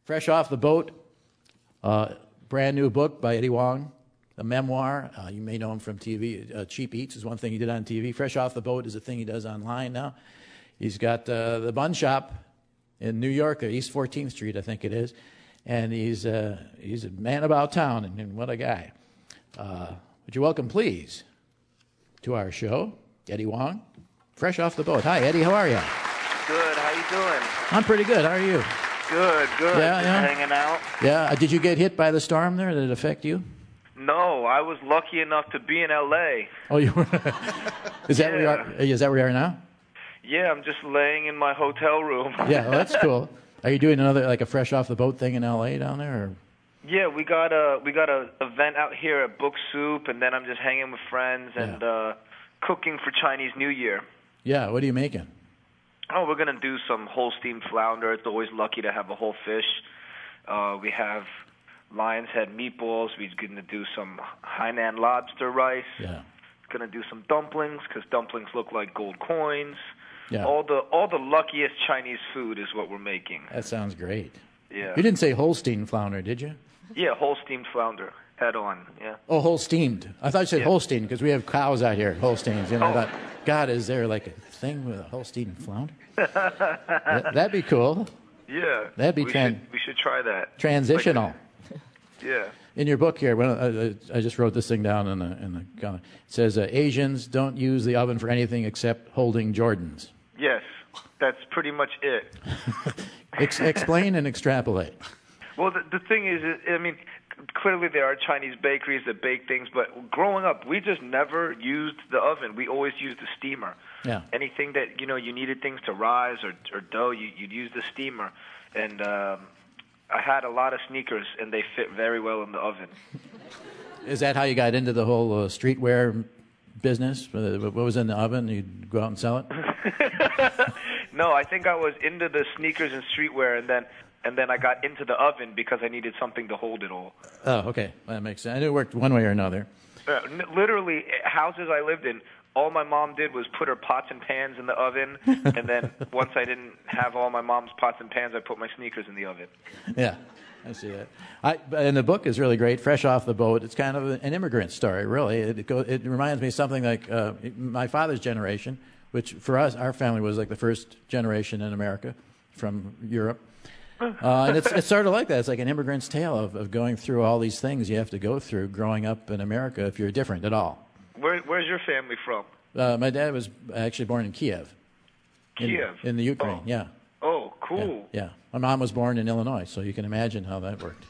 Fresh off the boat, brand new book by Eddie Huang, a memoir. You may know him from TV. Cheap Eats is one thing he did on TV. Fresh off the boat is a thing he does online now. He's got the Bun Shop in New York, East 14th Street, I think it is. And he's a man about town, and what a guy. Would you welcome, please, to our show, Eddie Huang, Fresh off the boat. Hi, Eddie. How are you? Good. How you doing? I'm pretty good. How are you? Good. Yeah, Just yeah. hanging out. Yeah. Did you get hit by the storm there? Did it affect you? No, I was lucky enough to be in L.A. Oh, you were? Is that where you are? Is that where you are now? Yeah, I'm just laying in my hotel room. Yeah, well, that's cool. Are you doing another like a fresh off the boat thing in L.A. down there? Or? Yeah, we got a event out here at Book Soup, and then I'm just hanging with friends and cooking for Chinese New Year. Yeah, what are you making? Oh, we're gonna do some whole steamed flounder. It's always lucky to have a whole fish. We have lion's head meatballs. We're gonna do some Hainan lobster rice. Yeah. Gonna do some dumplings because dumplings look like gold coins. Yeah. All the luckiest Chinese food is what we're making. That sounds great. Yeah. You didn't say Holstein flounder, did you? Yeah, whole steamed flounder, head on. Yeah. Oh, whole steamed. I thought you said Holstein because we have cows out here, Holsteins. You know, I thought, God, is there like a thing with a Holstein flounder? That'd be cool. Yeah. That'd be we should try that. transitional. Yeah. In your book here, I just wrote this thing down in the comment. It says Asians don't use the oven for anything except holding Jordans. Yes, that's pretty much it. Explain and extrapolate. Well, the thing is, I mean, clearly there are Chinese bakeries that bake things, but growing up, we just never used the oven. We always used the steamer. Yeah. Anything that, you needed things to rise or dough, you'd use the steamer. And I had a lot of sneakers, and they fit very well in the oven. Is that how you got into the whole streetwear business? What was in the oven? You'd go out and sell it? No, I think I was into the sneakers and streetwear, and then I got into the oven because I needed something to hold it all. Oh, okay. That makes sense. I knew it worked one way or another. Literally, houses I lived in, all my mom did was put her pots and pans in the oven, and then once I didn't have all my mom's pots and pans, I put my sneakers in the oven. Yeah, I see that. And the book is really great, Fresh Off the Boat. It's kind of an immigrant story, really. It reminds me of something like my father's generation, which for us, our family was like the first generation in America from Europe. And it's sort of like that. It's like an immigrant's tale of going through all these things you have to go through growing up in America if you're different at all. Where's your family from? My dad was actually born in Kiev. Kiev? In the Ukraine, yeah. Oh, cool. Yeah. My mom was born in Illinois, so you can imagine how that worked.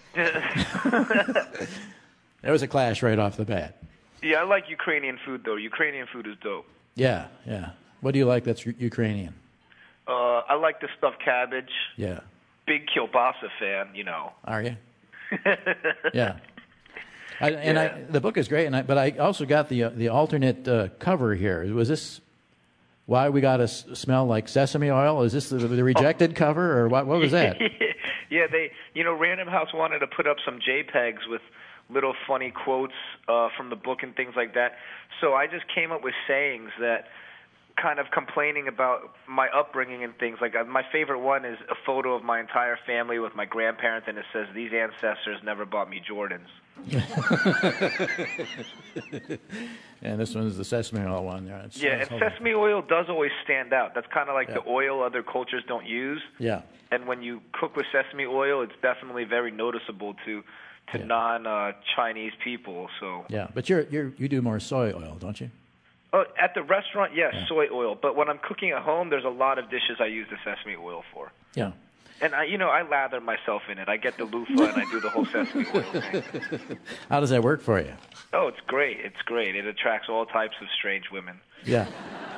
There was a clash right off the bat. Yeah, I like Ukrainian food, though. Ukrainian food is dope. Yeah. What do you like that's Ukrainian? I like the stuffed cabbage. Yeah. Big kielbasa fan, Are you? Yeah. The book is great, but I also got the alternate cover here. Was this why we got to smell like sesame oil? Is this the rejected cover, or what was that? Yeah, Random House wanted to put up some JPEGs with little funny quotes from the book and things like that. So I just came up with sayings that kind of complaining about my upbringing and things. Like my favorite one is a photo of my entire family with my grandparents, and it says, "These ancestors never bought me Jordans." And this one is the sesame oil one. Yeah, and sesame oil does always stand out. That's kind of like the oil other cultures don't use. Yeah. And when you cook with sesame oil, it's definitely very noticeable to non-Chinese people. So. Yeah, but you do more soy oil, don't you? Oh, at the restaurant, yes, soy oil. But when I'm cooking at home, there's a lot of dishes I use the sesame oil for. Yeah. And I lather myself in it. I get the loofah and I do the whole sesame oil thing. How does that work for you? Oh, it's great. It's great. It attracts all types of strange women. Yeah.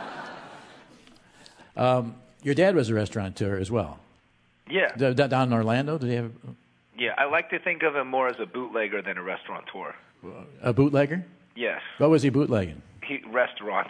Your dad was a restaurateur as well. Yeah. Down in Orlando, did he have? Yeah, I like to think of him more as a bootlegger than a restaurateur. A bootlegger? Yes. What was he bootlegging? Restaurants.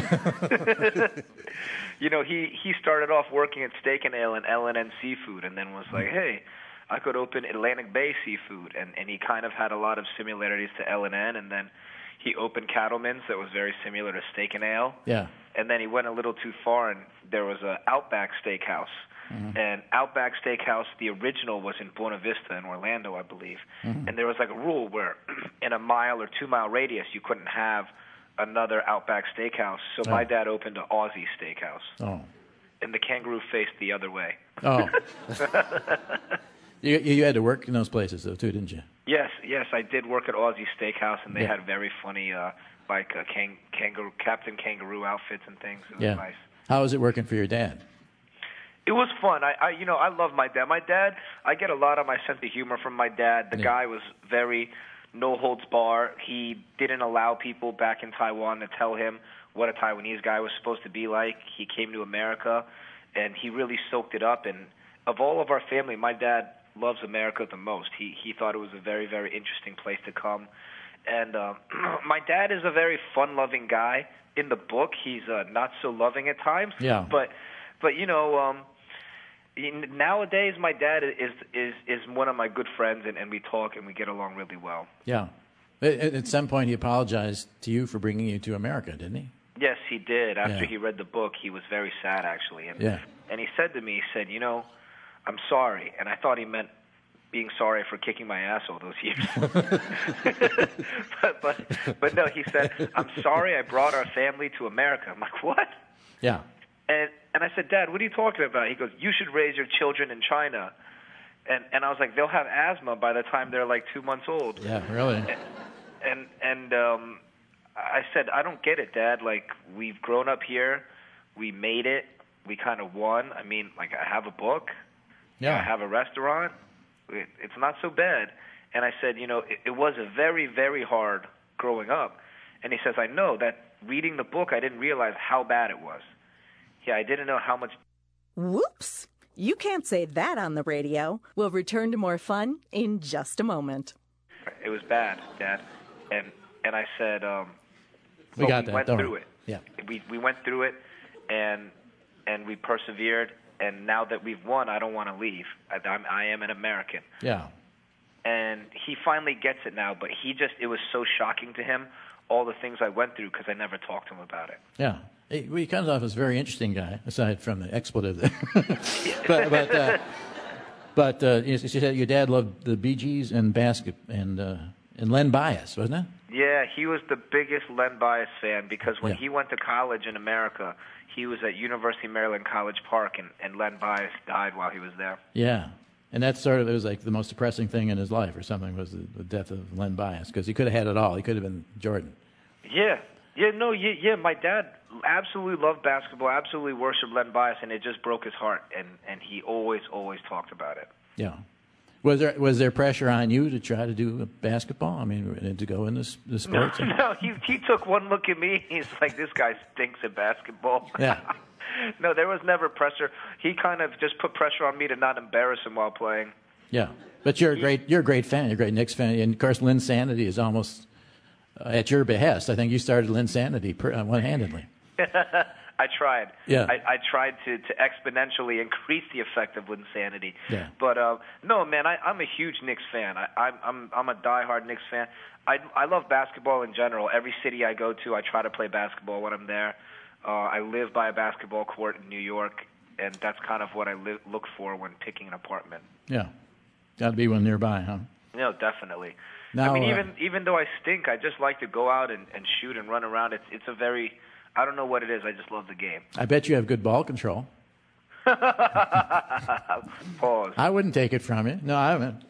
He started off working at Steak and Ale and L&N Seafood, and then was like, hey, I could open Atlantic Bay Seafood, and he kind of had a lot of similarities to L&N, and then he opened Cattleman's that was very similar to Steak and Ale. Yeah. And then he went a little too far, and there was an Outback Steakhouse And Outback Steakhouse, the original, was in Buena Vista in Orlando, I believe. And there was like a rule where in a 1 or 2 mile radius you couldn't have another Outback Steakhouse. So my dad opened an Aussie Steakhouse. Oh. And the kangaroo faced the other way. Oh. You had to work in those places, though, too, didn't you? Yes, I did work at Aussie Steakhouse, and they had very funny, kangaroo, Captain Kangaroo outfits and things. It was nice. How was it working for your dad? It was fun. I love my dad. My dad, I get a lot of my sense of humor from my dad. The guy was very no holds bar. He didn't allow people back in Taiwan to tell him what a Taiwanese guy was supposed to be like. He came to America, and he really soaked it up. And of all of our family, my dad loves America the most. He thought it was a very, very interesting place to come. And my dad is a very fun-loving guy. In the book, he's not so loving at times. Yeah. But you know, nowadays my dad is one of my good friends, and we talk and we get along really well. Yeah. At some point, he apologized to you for bringing you to America, didn't he? Yes, he did. After he read the book, he was very sad, actually. And he said to me, he said, you know, I'm sorry. And I thought he meant being sorry for kicking my ass all those years. but no, he said, I'm sorry I brought our family to America. I'm like, what? Yeah. And I said, Dad, what are you talking about? He goes, you should raise your children in China. And I was like, they'll have asthma by the time they're like 2 months old. Yeah, really. And I said, I don't get it, Dad. Like, we've grown up here. We made it. We kind of won. I mean, like, I have a book. Yeah. I have a restaurant. It's not so bad. And I said, you know, it was a very, very hard growing up. And he says, I know that reading the book, I didn't realize how bad it was. Yeah, I didn't know how much. Whoops. You can't say that on the radio. We'll return to more fun in just a moment. It was bad, Dad. And I said, we got that. went through it. Yeah. We went through it, and we persevered. And now that we've won, I don't want to leave. I am an American. Yeah. And he finally gets it now, but it was so shocking to him, all the things I went through, because I never talked to him about it. Yeah. He comes off as a very interesting guy, aside from the expletive there. but you said your dad loved the Bee Gees and and Len Bias, wasn't it? Yeah, he was the biggest Len Bias fan, because when he went to college in America, he was at University of Maryland College Park, and Len Bias died while he was there. Yeah. And that it was like the most depressing thing in his life or something, was the death of Len Bias, because he could have had it all. He could have been Jordan. Yeah, my dad absolutely loved basketball, absolutely worshipped Len Bias, and it just broke his heart, and he always talked about it. Yeah. Was there pressure on you to try to do basketball? I mean, to go in the sports? No, he took one look at me. He's like, this guy stinks at basketball. Yeah. No, there was never pressure. He kind of just put pressure on me to not embarrass him while playing. Yeah, but you're a great fan. You're a great Knicks fan, and of course, Linsanity is almost at your behest. I think you started Linsanity one-handedly. I tried. Yeah. I tried to exponentially increase the effect of Linsanity. Yeah. But no, man, I'm a huge Knicks fan. I'm a diehard Knicks fan. I love basketball in general. Every city I go to, I try to play basketball when I'm there. I live by a basketball court in New York, and that's kind of what I look for when picking an apartment. Yeah. Got to be one nearby, huh? No, definitely. Now, I mean, even though I stink, I just like to go out and shoot and run around. It's a very, I don't know what it is. I just love the game. I bet you have good ball control. Pause. I wouldn't take it from you. No, I haven't.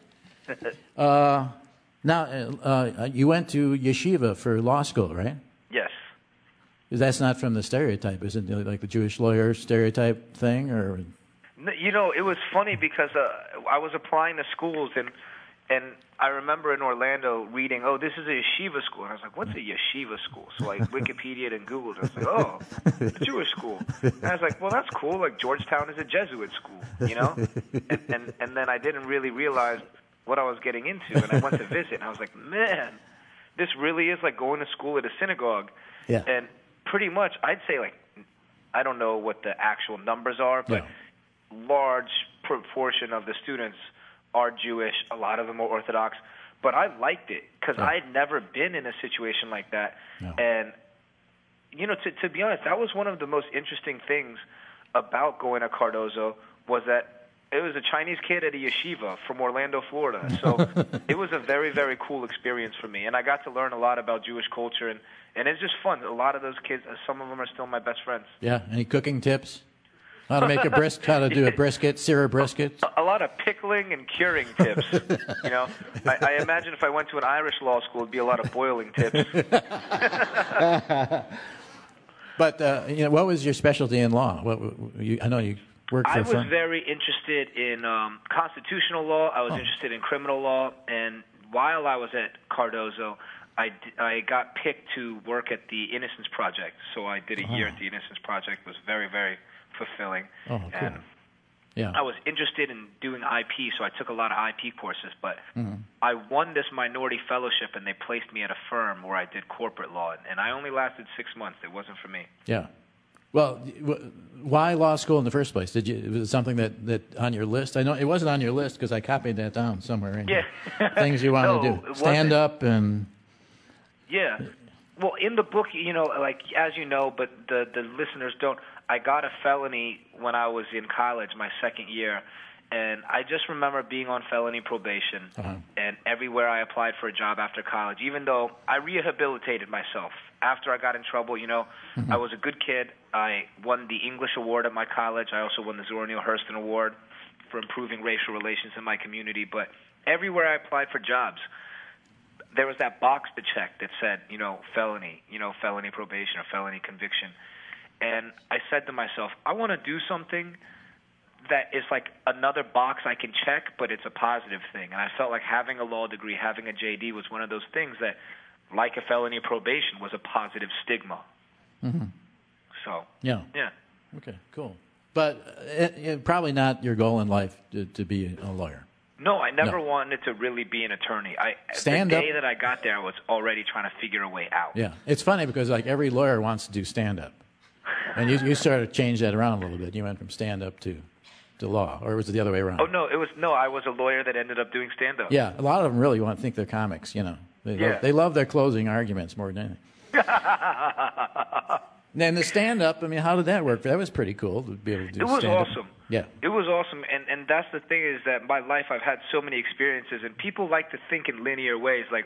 Now, you went to yeshiva for law school, right? Yes. That's not from the stereotype, is it? Like the Jewish lawyer stereotype thing, or? You know, it was funny because I was applying to schools, and I remember in Orlando reading, oh, this is a yeshiva school. And I was like, what's a yeshiva school? So I Wikipedia'd and Googled. I was like, oh, a Jewish school. And I was like, well, that's cool. Like Georgetown is a Jesuit school, you know? And then I didn't really realize what I was getting into, and I went to visit, and I was like, man, this really is like going to school at a synagogue. Yeah. And pretty much, I'd say, like, I don't know what the actual numbers are, but large proportion of the students are Jewish. A lot of them are Orthodox. But I liked it because I'd never been in a situation like that. No. And, you know, to be honest, that was one of the most interesting things about going to Cardozo was that it was a Chinese kid at a yeshiva from Orlando, Florida. So it was a very, very cool experience for me. And I got to learn a lot about Jewish culture, and it's just fun. A lot of those kids, some of them are still my best friends. Yeah. Any cooking tips? How to make a brisket? How to do a brisket? Sear a brisket? A lot of pickling and curing tips. You know, I imagine if I went to an Irish law school, it'd be a lot of boiling tips. But what was your specialty in law? I know you worked for. I was very interested in constitutional law. I was interested in criminal law, and while I was at Cardozo, I got picked to work at the Innocence Project. So I did a year at the Innocence Project. It was very, very fulfilling. Oh, cool. And yeah. I was interested in doing IP, so I took a lot of IP courses. But I won this minority fellowship, and they placed me at a firm where I did corporate law. And I only lasted 6 months. It wasn't for me. Yeah. Well, why law school in the first place? Was it something that on your list? I know it wasn't on your list because I copied that down somewhere. In things you wanted to do. Stand up and... Yeah. Well, in the book, like, as you know, but the listeners don't, I got a felony when I was in college, my second year, and I just remember being on felony probation, and everywhere I applied for a job after college, even though I rehabilitated myself. After I got in trouble, I was a good kid. I won the English award at my college. I also won the Zora Neale Hurston Award for improving racial relations in my community. But everywhere I applied for jobs, there was that box to check that said, felony, felony probation or felony conviction. And I said to myself, I want to do something that is like another box I can check, but it's a positive thing. And I felt like having a law degree, having a JD was one of those things that, like a felony probation, was a positive stigma. Mm-hmm. So, yeah. Okay, cool. But probably not your goal in life to be a lawyer. No, I never wanted to really be an attorney. The day that I got there, I was already trying to figure a way out. Yeah, it's funny because like every lawyer wants to do stand-up. And you sort of changed that around a little bit. You went from stand-up to law, or was it the other way around? Oh, no, I was a lawyer that ended up doing stand-up. Yeah, a lot of them really want to think they're comics, They love their closing arguments more than anything. And the stand-up, how did that work? That was pretty cool to be able to do stand-up. It was awesome. Yeah. It was awesome, and that's the thing is that in my life I've had so many experiences, and people like to think in linear ways, like,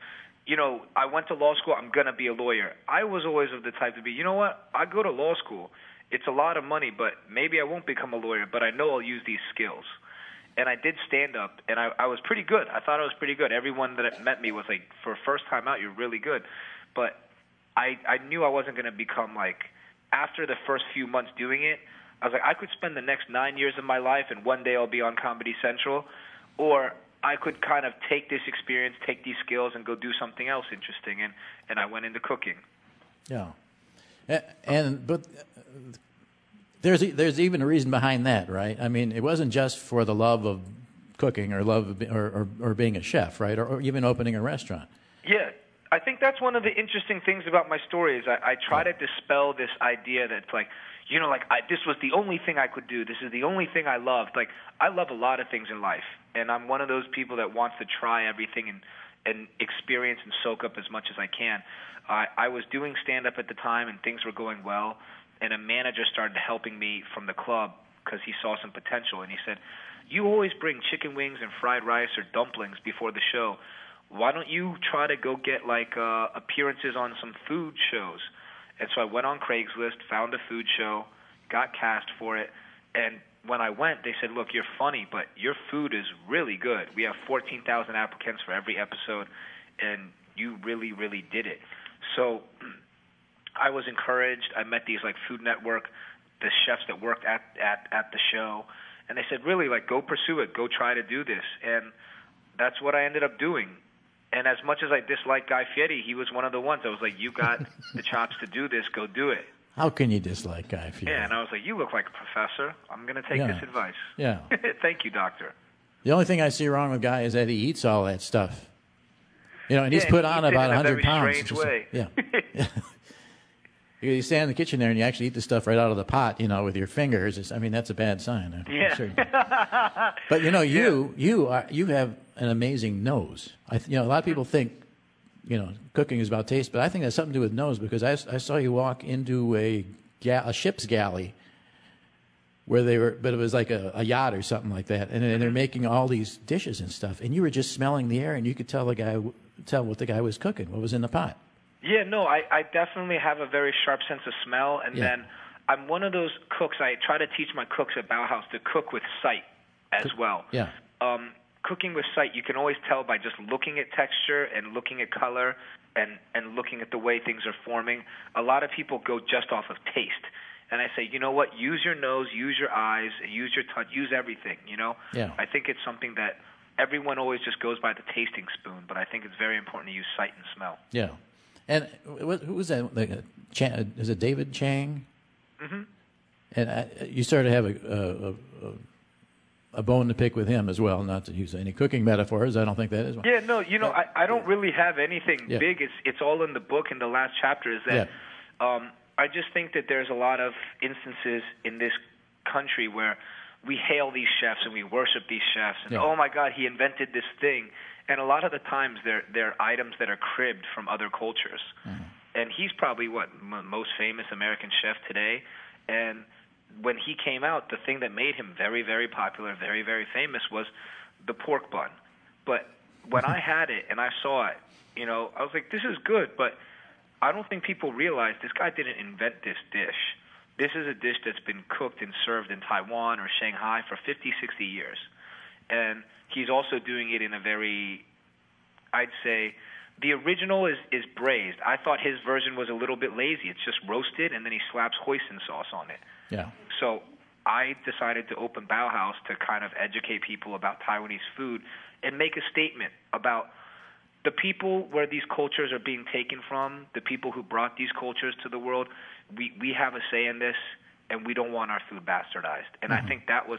I went to law school, I'm going to be a lawyer. I was always of the type to be, you know what, I go to law school. It's a lot of money, but maybe I won't become a lawyer, but I know I'll use these skills. And I did stand-up, and I was pretty good. I thought I was pretty good. Everyone that met me was like, for a first time out, you're really good. But I knew I wasn't going to become like, after the first few months doing it, I was like, I could spend the next 9 years of my life, and one day I'll be on Comedy Central, or I could kind of take this experience, take these skills, and go do something else interesting, and I went into cooking. Yeah, but there's even a reason behind that, right? It wasn't just for the love of cooking or love of, or being a chef, right? Or even opening a restaurant. Yeah, I think that's one of the interesting things about my story is I try to dispel this idea that it's like, this was the only thing I could do. This is the only thing I loved. Like, I love a lot of things in life, and I'm one of those people that wants to try everything and experience and soak up as much as I can. I was doing stand-up at the time, and things were going well, and a manager started helping me from the club because he saw some potential, and he said, you always bring chicken wings and fried rice or dumplings before the show. Why don't you try to go get, appearances on some food shows? And so I went on Craigslist, found a food show, got cast for it, and when I went, they said, look, you're funny, but your food is really good. We have 14,000 applicants for every episode, and you really, really did it. So I was encouraged. I met these, Food Network, the chefs that worked at the show, and they said, really, go pursue it. Go try to do this. And that's what I ended up doing. And as much as I disliked Guy Fieri, he was one of the ones. I was like, you got the chops to do this. Go do it. How can you dislike Guy Fieri? Yeah, and I was like, you look like a professor. I'm going to take this advice. Yeah. Thank you, doctor. The only thing I see wrong with Guy is that he eats all that stuff. And he's put on about 100 pounds. In a very strange way. Yeah. You stand in the kitchen there and you actually eat the stuff right out of the pot, with your fingers. That's a bad sign. Yeah. Sure. But you have an amazing nose. A lot of people think, cooking is about taste, but I think that's something to do with nose because I saw you walk into a ship's galley where but it was like a yacht or something like that, and they're making all these dishes and stuff, and you were just smelling the air, and you could tell what the guy was cooking, what was in the pot. Yeah, no, I definitely have a very sharp sense of smell, and then I'm one of those cooks. I try to teach my cooks at Bauhaus to cook with sight as well. Yeah. Cooking with sight, you can always tell by just looking at texture and looking at color and looking at the way things are forming. A lot of people go just off of taste. And I say, you know what, use your nose, use your eyes, use your touch, use everything, you know? Yeah. I think it's something that everyone always just goes by the tasting spoon, but I think it's very important to use sight and smell. Yeah. And who was that? Is it David Chang? Mm-hmm. And you sort of have a bone to pick with him as well, not to use any cooking metaphors. I don't think that is one. Yeah, no, you know, I don't really have anything big. It's all in the book in the last chapter is that I just think that there's a lot of instances in this country where we hail these chefs and we worship these chefs and, oh, my God, he invented this thing. And a lot of the times they're items that are cribbed from other cultures. Mm-hmm. And he's probably, most famous American chef today. And when he came out, the thing that made him very, very popular, very, very famous was the pork bun. But when I had it and I saw it, you know, I was like, this is good, but I don't think people realize this guy didn't invent this dish. This is a dish that's been cooked and served in Taiwan or Shanghai for 50, 60 years. And he's also doing it in a very, I'd say, the original is braised. I thought his version was a little bit lazy. It's just roasted, and then he slaps hoisin sauce on it. Yeah. So I decided to open Bauhaus to kind of educate people about Taiwanese food and make a statement about the people where these cultures are being taken from, the people who brought these cultures to the world. We have a say in this, and we don't want our food bastardized. And I think that was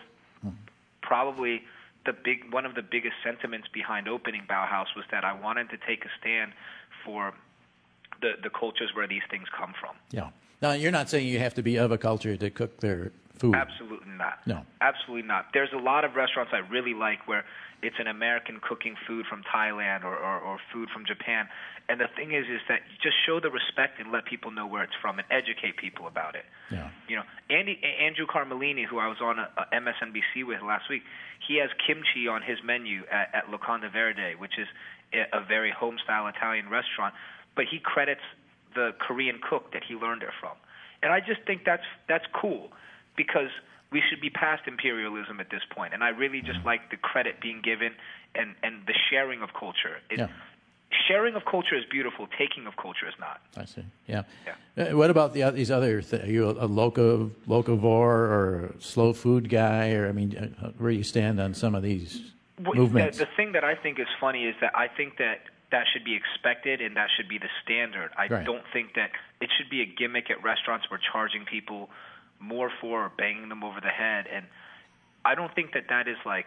probably one of the biggest sentiments behind opening Bauhaus was that I wanted to take a stand for the cultures where these things come from. Yeah. Now, you're not saying you have to be of a culture to cook their food. Absolutely not. No. Absolutely not. There's a lot of restaurants I really like where it's an American cooking food from Thailand or food from Japan. And the thing is that you just show the respect and let people know where it's from and educate people about it. Yeah. You know, Andrew Carmelini, who I was on a MSNBC with last week, he has kimchi on his menu at Locanda Verde, which is a very home-style Italian restaurant. But he credits the Korean cook that he learned it from. And I just think that's cool because we should be past imperialism at this point. And I really just like the credit being given and the sharing of culture. Sharing of culture is beautiful. Taking of culture is not. I see. Yeah. What about these other things? Are you a locavore or a slow food guy? Or, I mean, where do you stand on some of these movements? The thing that I think is funny is that I think that should be expected and that should be the standard. I don't think that it should be a gimmick at restaurants where charging people more for or banging them over the head. And I don't think that is like,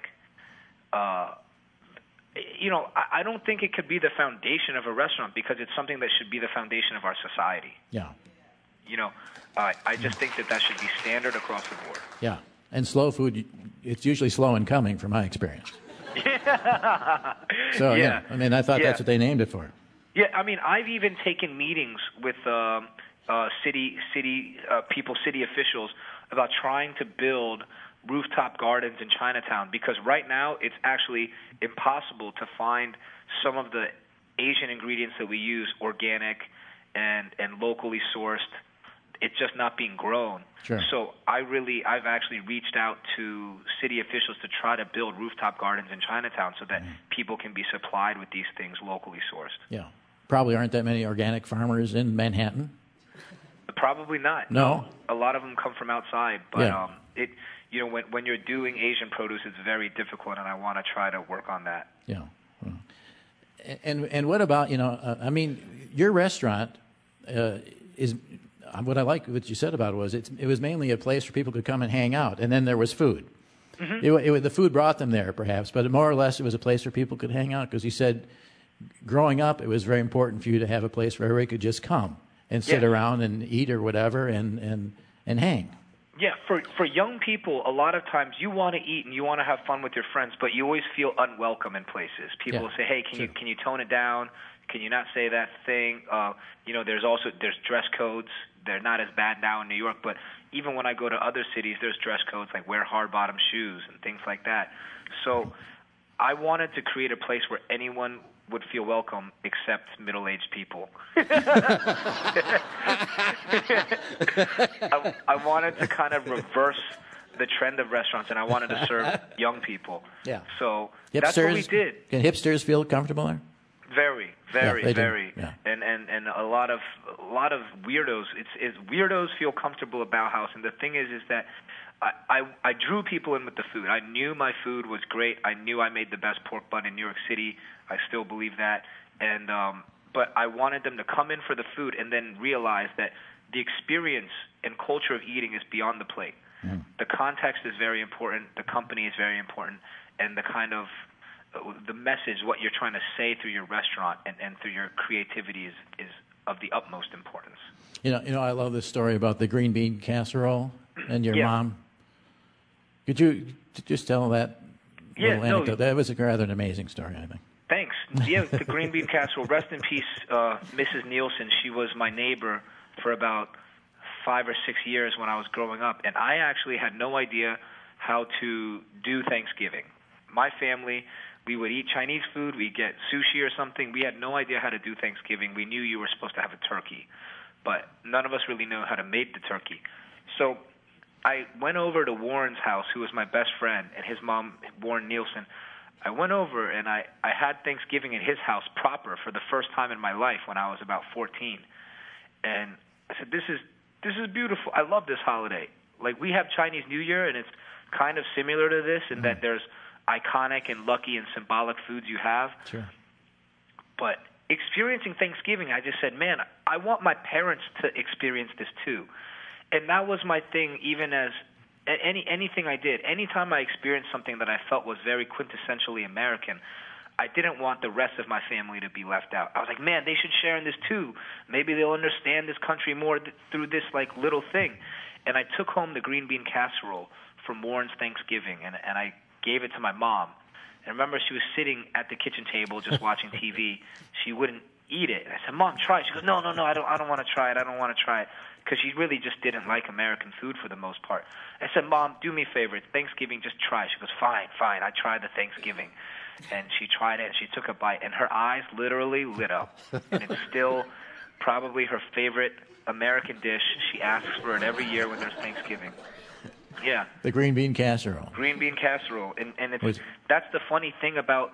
you know, I don't think it could be the foundation of a restaurant because it's something that should be the foundation of our society. Yeah. You know, I just think that should be standard across the board. Yeah. And slow food, it's usually slow in coming from my experience. So, yeah. I mean, I thought that's what they named it for. Yeah, I mean, I've even taken meetings with city officials about trying to build rooftop gardens in Chinatown because right now it's actually impossible to find some of the Asian ingredients that we use organic and locally sourced. It's just not being grown. Sure. So I've actually reached out to city officials to try to build rooftop gardens in Chinatown so that people can be supplied with these things locally sourced. Yeah. Probably aren't that many organic farmers in Manhattan. Probably not. No. A lot of them come from outside, but you know, when you're doing Asian produce, it's very difficult, and I want to try to work on that. Yeah. And what about, you know, I mean, your restaurant is. What I like what you said about it was it was mainly a place where people could come and hang out, and then there was food. Mm-hmm. The food brought them there, perhaps, but more or less it was a place where people could hang out because you said growing up it was very important for you to have a place where everybody could just come and sit around and eat or whatever and hang. Yeah, for young people, a lot of times you want to eat and you want to have fun with your friends, but you always feel unwelcome in places. People will say, "Hey, can you tone it down? Can you not say that thing?" You know, there's dress codes they're not as bad now in New York, but even when I go to other cities, there's dress codes like wear hard-bottom shoes and things like that. So I wanted to create a place where anyone would feel welcome except middle-aged people. I wanted to kind of reverse the trend of restaurants, and I wanted to serve young people. Yeah. So hipsters, that's what we did. Can hipsters feel comfortable there? Very. Yeah. And a lot of weirdos. It's weirdos feel comfortable at Bauhaus, and the thing is that I drew people in with the food. I knew my food was great. I knew I made the best pork bun in New York City. I still believe that. And but I wanted them to come in for the food and then realize that the experience and culture of eating is beyond the plate. Mm. The context is very important. The company is very important, and the kind of the message, what you're trying to say through your restaurant and through your creativity is of the utmost importance. You know, I love this story about the green bean casserole and your mom. Could you just tell that little anecdote? That was a rather an amazing story, I think. Thanks. Yeah, the green bean casserole. Rest in peace, Mrs. Nielsen. She was my neighbor for about 5 or 6 years when I was growing up, and I actually had no idea how to do Thanksgiving. My family, we would eat Chinese food, we'd get sushi or something. We had no idea how to do Thanksgiving. We knew you were supposed to have a turkey, but none of us really knew how to make the turkey. So I went over to Warren's house, who was my best friend, and his mom, Warren Nielsen. I went over and I had Thanksgiving at his house proper for the first time in my life when I was about 14. And I said, this is beautiful. I love this holiday. Like, we have Chinese New Year, and it's kind of similar to this in that there's iconic and lucky and symbolic foods you have. Sure. But experiencing Thanksgiving, I just said, man, I want my parents to experience this too. And that was my thing, even as anything I did. Anytime I experienced something that I felt was very quintessentially American, I didn't want the rest of my family to be left out. I was like, man, they should share in this too. Maybe they'll understand this country more through this like little thing. And I took home the green bean casserole from Warren's Thanksgiving, and I gave it to my mom. And I remember she was sitting at the kitchen table just watching TV. She wouldn't eat it. And I said, Mom, try it. She goes, no, I don't want to try it. I don't want to try it. Because she really just didn't like American food for the most part. I said, Mom, do me a favor. It's Thanksgiving. Just try it. She goes, fine. I tried the Thanksgiving. And she tried it, and she took a bite, and her eyes literally lit up. And it's still probably her favorite American dish. She asks for it every year when there's Thanksgiving. Yeah. The green bean casserole. Green bean casserole. And that's the funny thing about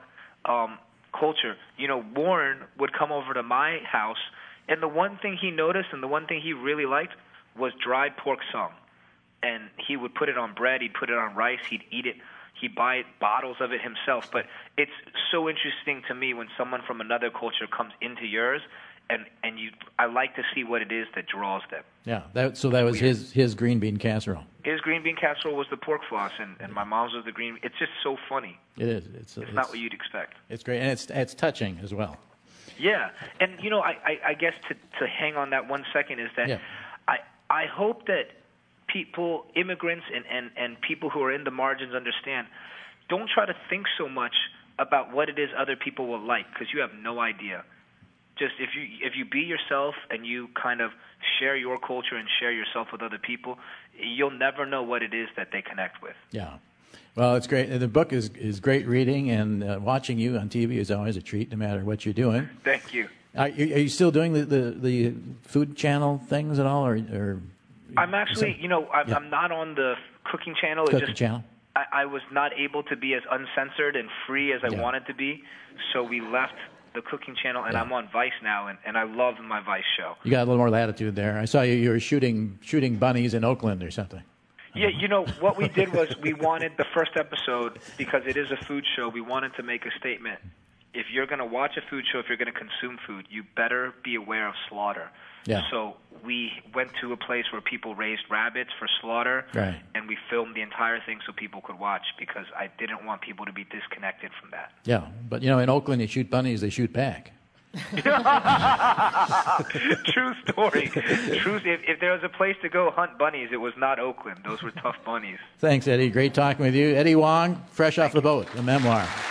culture. You know, Warren would come over to my house, and the one thing he noticed and the one thing he really liked was dried pork sung. And he would put it on bread, he'd put it on rice, he'd eat it, he'd buy bottles of it himself. But it's so interesting to me when someone from another culture comes into yours, and I like to see what it is that draws them. Yeah, so that was his green bean casserole. His green bean casserole was the pork floss, and my mom's was the green. It's just so funny. It is. It's not what you'd expect. It's great, and it's touching as well. Yeah, and you know, I guess to hang on that 1 second is that I hope that people, immigrants and people who are in the margins understand, don't try to think so much about what it is other people will like, because you have no idea. Just if you be yourself and you kind of share your culture and share yourself with other people, you'll never know what it is that they connect with. Yeah. Well, it's great. The book is great reading, and watching you on TV is always a treat, no matter what you're doing. Thank you. Are you still doing the Food Channel things at all, or I'm actually, I'm not on the cooking channel. Channel. I was not able to be as uncensored and free as I wanted to be, so we left the cooking channel, and I'm on Vice now, and I love my Vice show. You got a little more latitude there. I saw you were shooting bunnies in Oakland or something. Yeah, what we did was we wanted the first episode, because it is a food show, we wanted to make a statement. If you're going to watch a food show, if you're going to consume food, you better be aware of slaughter. Yeah. So we went to a place where people raised rabbits for slaughter, and we filmed the entire thing so people could watch, because I didn't want people to be disconnected from that. Yeah, but in Oakland, you shoot bunnies, they shoot back. True story. If there was a place to go hunt bunnies, it was not Oakland. Those were tough bunnies. Thanks, Eddie. Great talking with you. Eddie Huang, Fresh Off the Boat, a memoir.